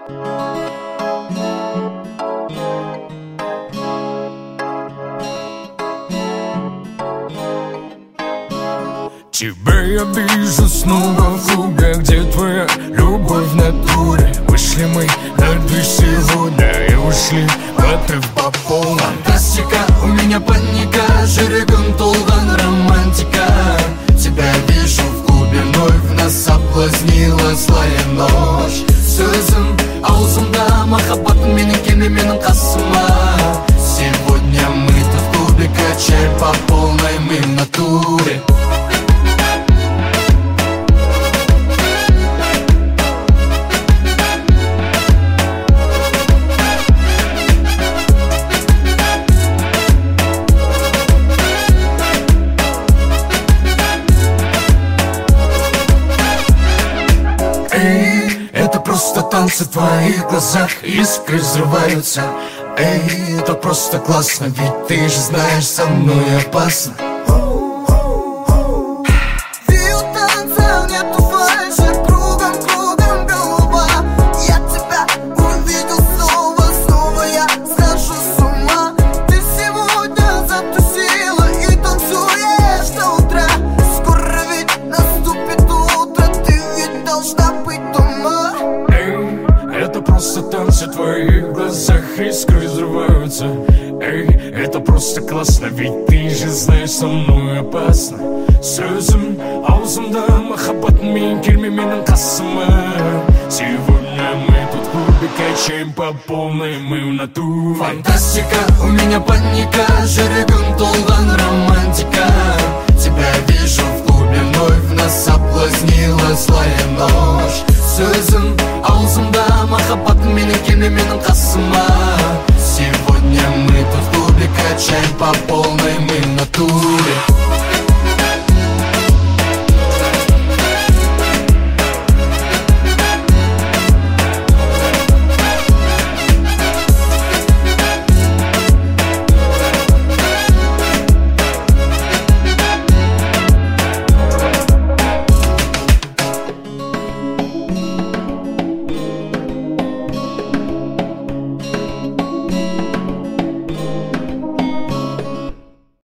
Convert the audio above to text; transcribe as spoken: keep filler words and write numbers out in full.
Тебя я вижу снова в клубе, где твоя любовь в натуре. Вышли мы на дверь сегодня и ушли в отрыв по полной. Фантастика, у меня паника, жүрегім толған романтика. Тебя вижу в клубе, вновь нас соблазнила злая ночь. Сөзім аузымда, махаббатым менің келме менің қасыма. Сегодня мы тут в клубе, качаем по полной, мы в натуре. Эй, это просто танцы в твоих глазах, искры взрываются. Эй, это просто классно, ведь ты же знаешь, со мной опасно. Просто танцы в твоих глазах, искры взрываются. Эй, это просто классно, ведь ты же знаешь, со мной опасно. Сөзім аузымда, махаббатым мен келме менің қасыма. Сегодня мы тут в клубе качаем по полной, мы в натуре. Фантастика, у меня паника, жүрегім толған романтика. Тебя вижу в клубе, вновь нас соблазнила злая ночь. Сөзім аузымда, махаббатым менің келме менің қасыма. Сегодня мы тут в клубе качаем по полной, мы в натуре.